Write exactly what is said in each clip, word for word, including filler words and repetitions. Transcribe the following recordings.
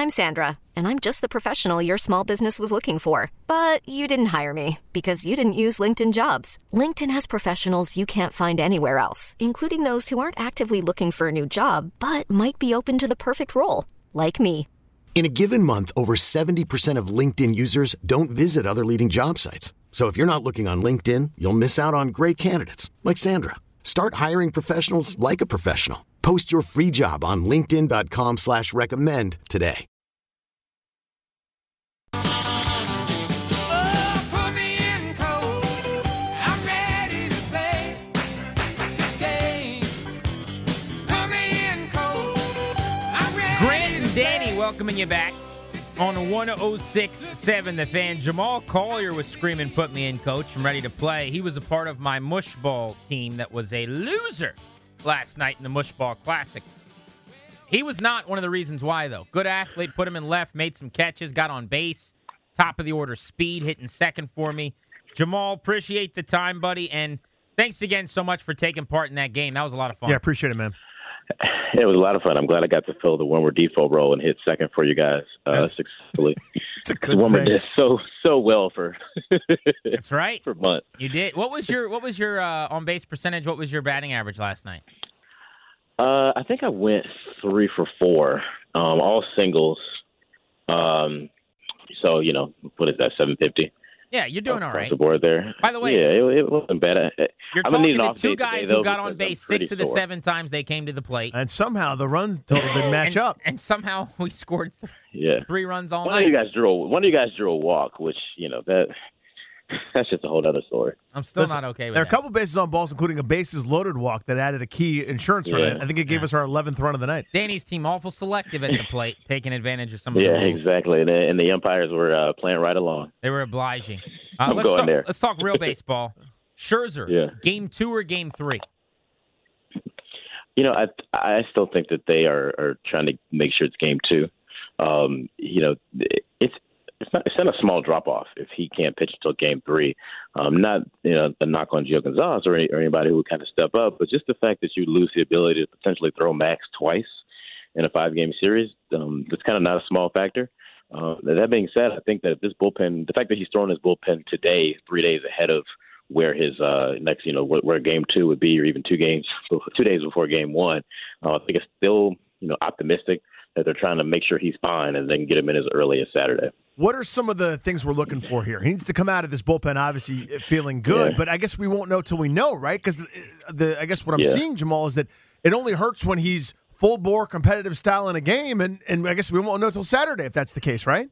I'm Sandra, and I'm just the professional your small business was looking for. But you didn't hire me because you didn't use LinkedIn Jobs. LinkedIn has professionals you can't find anywhere else, including those who aren't actively looking for a new job, but might be open to the perfect role, like me. In a given month, over seventy percent of LinkedIn users don't visit other leading job sites. So if you're not looking on LinkedIn, you'll miss out on great candidates like Sandra. Start hiring professionals like a professional. Post your free job on linkedin dot com slash recommend today. Grant and Danny welcoming you back on one oh six point seven The Fan. Jamal Collier was screaming, "Put me in, coach. I'm ready to play." He was a part of my mushball team that was a loser last night in the Mushball Classic. He was not one of the reasons why, though. Good athlete, put him in left, made some catches, got on base, top of the order speed, hitting second for me. Jamal, appreciate the time, buddy, and thanks again so much for taking part in that game. That was a lot of fun. Yeah, appreciate it, man. It was a lot of fun. I'm glad I got to fill the Wilmer Defoe role and hit second for you guys uh, successfully. It's a good Wilmer saying. did so so well for That's right. for months. You did. What was your what was your uh, on base percentage? What was your batting average last night? Uh, I think I went three for four, um, all singles. Um, so you know, what is that? seven fifty. Yeah, you're doing all Across right. the board there. By the way, yeah, it, it wasn't bad. I, You're I'm gonna need talking an to off two day guys today, though, who got on because base I'm pretty six of the sore. seven times they came to the plate. And somehow the runs total didn't match and, up. And somehow we scored th- Yeah, three runs all one night. of you guys drew. A, one of you guys drew a walk, which you know that that's just a whole other story. I'm still Listen, not okay with There are that. a couple bases on balls, including a bases loaded walk that added a key insurance run. Yeah. I think it gave Yeah. us our eleventh run of the night. Danny's team awful selective at the plate, taking advantage of some of Yeah, the rules. exactly. And the, and the umpires were uh, playing right along. They were obliging. Uh, I'm let's going talk, there. Let's talk real baseball. Scherzer, Yeah. game two or game three? You know, I I still think that they are, are trying to make sure it's game two. Um, you know, it's it's not it's not a small drop off if he can't pitch until game three. Um, not you know a knock on Gio Gonzalez or, any, or anybody who would kind of step up, but just the fact that you lose the ability to potentially throw Max twice in a five game series, um, that's kind of not a small factor. Uh, that being said, I think that if this bullpen, the fact that he's throwing his bullpen today, three days ahead of where his uh, next, you know, where, where game two would be, or even two games, two days before game one, uh, I think it's still, you know, optimistic that they're trying to make sure he's fine and they can get him in as early as Saturday. What are some of the things we're looking for here? He needs to come out of this bullpen obviously feeling good, Yeah. but I guess we won't know till we know, right? Because the, the I guess what I'm Yeah. seeing, Jamal, is that it only hurts when he's full bore competitive style in a game, and, and I guess we won't know till Saturday if that's the case, right?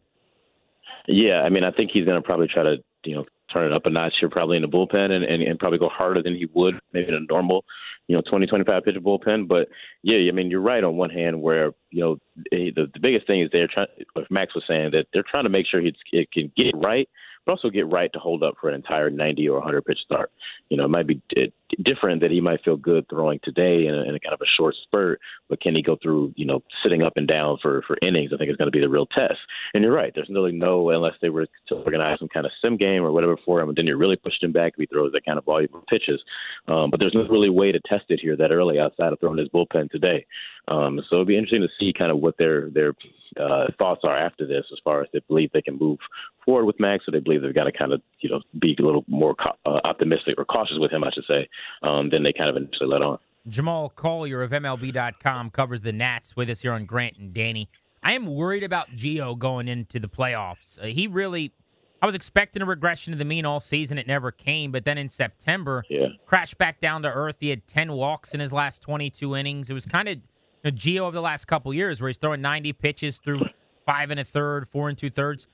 Yeah, I mean, I think he's going to probably try to, you know, turn it up a notch here probably in the bullpen and, and, and probably go harder than he would maybe in a normal, you know, twenty, twenty-five pitch bullpen. But, yeah, I mean, you're right on one hand where, you know, the, the biggest thing is they're trying, what Max was saying, that they're trying to make sure he's, it can get right, but also get right to hold up for an entire ninety or one hundred pitch start. You know, it might be d- different that he might feel good throwing today in a, in a kind of a short spurt, but can he go through, you know, sitting up and down for, for innings? I think it's going to be the real test. And you're right. There's really no, unless they were to organize some kind of sim game or whatever for him, and then you really pushed him back if he throws that kind of volume of pitches. Um, but there's no really way to test it here that early outside of throwing his bullpen today. Um, so it'll be interesting to see kind of what their their uh, thoughts are after this, as far as they believe they can move forward with Max, or they believe they've got to kind of, you know, be a little more co- uh, optimistic or cautious with him, I should say, um, than they kind of initially let on. Jamal Collier of M L B dot com covers the Nats with us here on Grant and Danny. I am worried about Gio going into the playoffs. Uh, he really, I was expecting a regression to the mean all season. It never came. But then in September, Yeah. crashed back down to earth. He had ten walks in his last twenty-two innings. It was kind of, you know, Gio of the last couple years where he's throwing ninety pitches through five and a third, four and two thirds.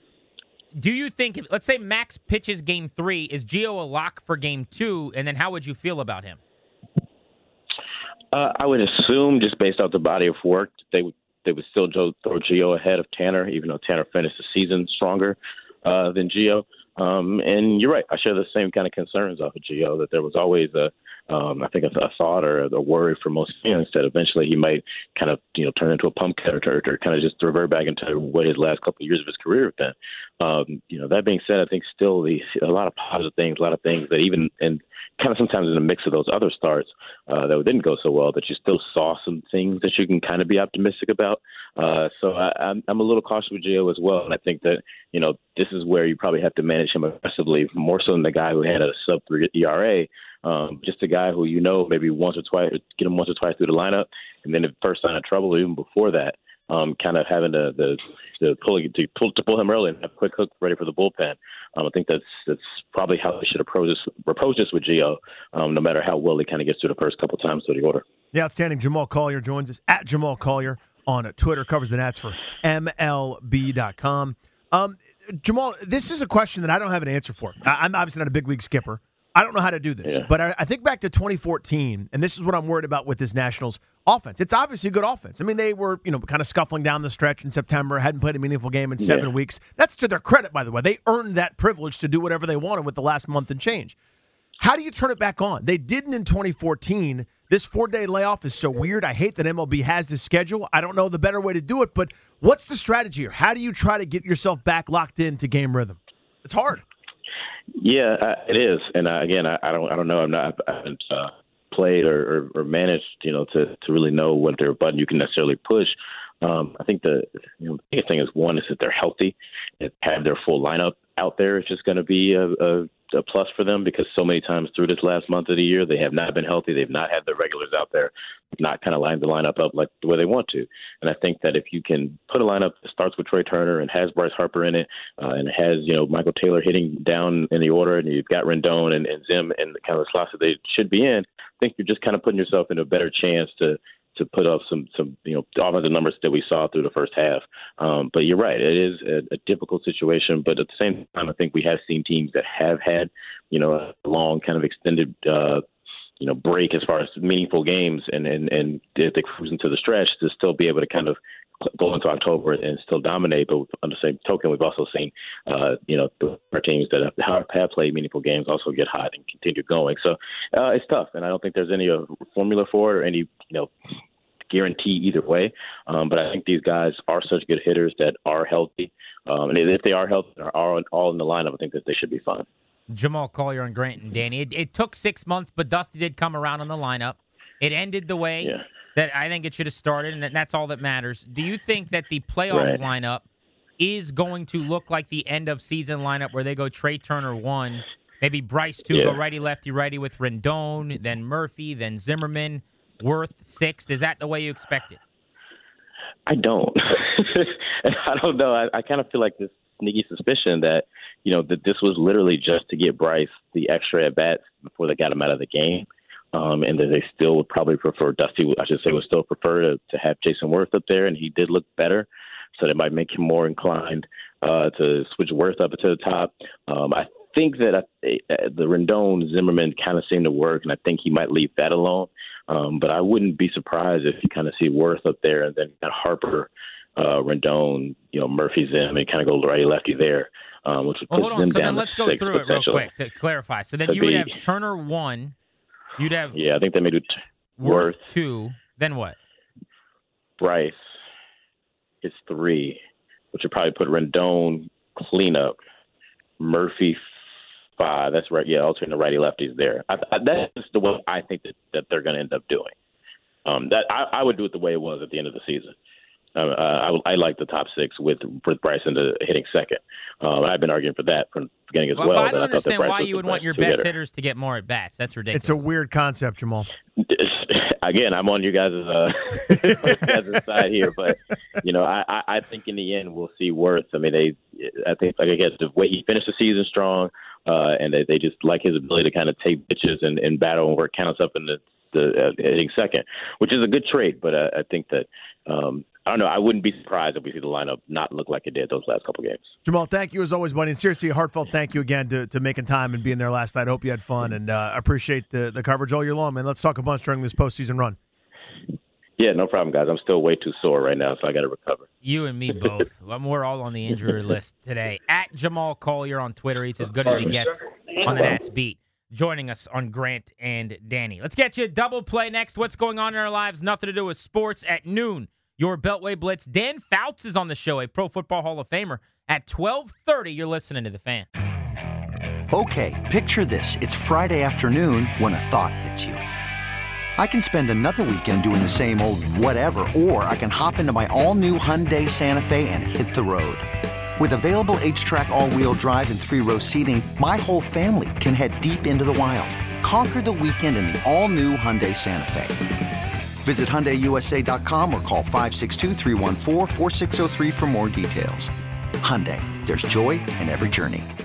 Do you think, if, let's say Max pitches game three, is Gio a lock for game two? And then how would you feel about him? Uh, I would assume, just based off the body of work, they would they would still throw Gio ahead of Tanner, even though Tanner finished the season stronger uh, than Gio. Um, and you're right. I share the same kind of concerns off of Gio, that there was always a, Um, I think a, a thought or a worry for most fans that eventually he might kind of, you know, turn into a pump character or kind of just revert back into what his last couple of years of his career have been. Um, you know, that being said, I think still the, a lot of positive things, a lot of things that even and kind of sometimes in the mix of those other starts uh, that didn't go so well, that you still saw some things that you can kind of be optimistic about. Uh, so I, I'm, I'm a little cautious with Gio as well, and I think that, you know, this is where you probably have to manage him aggressively, more so than the guy who had a sub three E R A. Um, just a guy who, you know, maybe once or twice, get him once or twice through the lineup, and then the first sign of trouble, even before that, um, kind of having the the, the pull, to pull to pull him early and have a quick hook ready for the bullpen. Um, I think that's that's probably how they should approach this, approach this with Gio, um, no matter how well he kind of gets through the first couple of times through the order. The outstanding Jamal Collier joins us at Jamal Collier on Twitter, covers the Nats for M L B dot com. Um, Jamal, this is a question that I don't have an answer for. I, I'm obviously not a big league skipper. I don't know how to do this, yeah. but I, I think back to twenty fourteen, and this is what I'm worried about with this Nationals offense. It's obviously a good offense. I mean, they were, you know, kind of scuffling down the stretch in September, hadn't played a meaningful game in seven yeah. weeks. That's to their credit, by the way. They earned that privilege to do whatever they wanted with the last month and change. How do you turn it back on? They didn't in twenty fourteen. This four-day layoff is so weird. I hate that M L B has this schedule. I don't know the better way to do it, but what's the strategy here? How do you try to get yourself back locked into game rhythm? It's hard. Yeah, uh, it is, and uh, again, I, I don't, I don't know. I'm not, I haven't uh, played or, or, or managed, you know, to, to really know what their button you can necessarily push. Um, I think the, you know, the biggest thing is one is that they're healthy, and have their full lineup out there. It's just going to be a, a, a plus for them because so many times through this last month of the year they have not been healthy. They've not had the regulars out there, not kind of lined the lineup up like the way they want to. And I think that if you can put a lineup that starts with Trey Turner and has Bryce Harper in it, uh, and has, you know, Michael Taylor hitting down in the order, and you've got Rendon and, and Zim in the kind of the slots that they should be in, I think you're just kind of putting yourself in a better chance to to put up some, some you know, offensive numbers that we saw through the first half. Um, but you're right, it is a, a difficult situation. But at the same time, I think we have seen teams that have had, you know, a long kind of extended, uh, you know, break as far as meaningful games, and, and, and if they cruise into the stretch to still be able to kind of go into October and still dominate. But on the same token, we've also seen, uh, you know, our teams that have, have played meaningful games also get hot and continue going. So uh, it's tough, and I don't think there's any uh, formula for it or any, you know, guarantee either way. Um, but I think these guys are such good hitters that are healthy. Um, and if they are healthy and are all, all in the lineup, I think that they should be fine. Jamal Collier and Grant and Danny. It, it took six months, but Dusty did come around on the lineup. It ended the way yeah. that I think it should have started, and that's all that matters. Do you think that the playoff right. lineup is going to look like the end of season lineup where they go Trey Turner one, maybe Bryce two, yeah. go righty, lefty, righty with Rendon, then Murphy, then Zimmerman, Worth sixth? Is that the way you expect it? I don't. I don't know. I, I kind of feel like this sneaky suspicion that, you know, that this was literally just to get Bryce the extra at bats before they got him out of the game. Um, and that they still would probably prefer, Dusty, I should say, would still prefer to, to have Jason Worth up there, and he did look better. So that might make him more inclined uh, to switch Worth up to the top. Um, I think that I, the Rendon Zimmerman kind of seemed to work, and I think he might leave that alone. Um, but I wouldn't be surprised if you kind of see Worth up there and then kind of Harper, uh, Rendon, you know, Murphy, Zim, and kind of go righty lefty there. Um, which would well, put hold on. them So down then let's go six, through it real quick to clarify. So then Could you would be, have Turner one, you'd have yeah, I think they may do t- Worth, Worth two, then what? Bryce is three, which would probably put Rendon cleanup, Murphy five. That's right. Yeah, alternate righty lefties there. I, I, that's the way I think that, that they're going to end up doing. Um, that I, I would do it the way it was at the end of the season. Uh, I, I like the top six with with Bryson to hitting second. Um, I've been arguing for that from the beginning as well. well. But I don't I understand why you would want your best hitter. hitters to get more at bats. That's ridiculous. It's a weird concept, Jamal. Again, I'm on you guys' uh, guys' side here, but you know, I, I, I think in the end we'll see Worth. I mean, they, I think, like I guess the way he finished the season strong, uh, and they, they just like his ability to kind of take pitches and, and battle and work counts up in the, the uh, hitting second, which is a good trait. But uh, I think that. Um, I don't know. I wouldn't be surprised if we see the lineup not look like it did those last couple games. Jamal, thank you as always, buddy. And seriously, a heartfelt thank you again to, to making time and being there last night. I hope you had fun, and uh, I appreciate the, the coverage all year long, man. Let's talk a bunch during this postseason run. Yeah, no problem, guys. I'm still way too sore right now, so I got to recover. You and me both. We're all on the injury list today. At Jamal Collier on Twitter. He's as good as he gets on the Nats beat. joining us on Grant and Danny. Let's get you a double play next. What's going on in our lives? Nothing to do with sports at noon. Your Beltway Blitz. Dan Fouts is on the show, a Pro Football Hall of Famer. At twelve thirty, you're listening to The Fan. Okay, picture this. It's Friday afternoon when a thought hits you. I can spend another weekend doing the same old whatever, or I can hop into my all-new Hyundai Santa Fe and hit the road. With available H-Track all-wheel drive and three-row seating, my whole family can head deep into the wild. Conquer the weekend in the all-new Hyundai Santa Fe. Visit Hyundai U S A dot com or call five six two, three one four, four six zero three for more details. Hyundai, there's joy in every journey.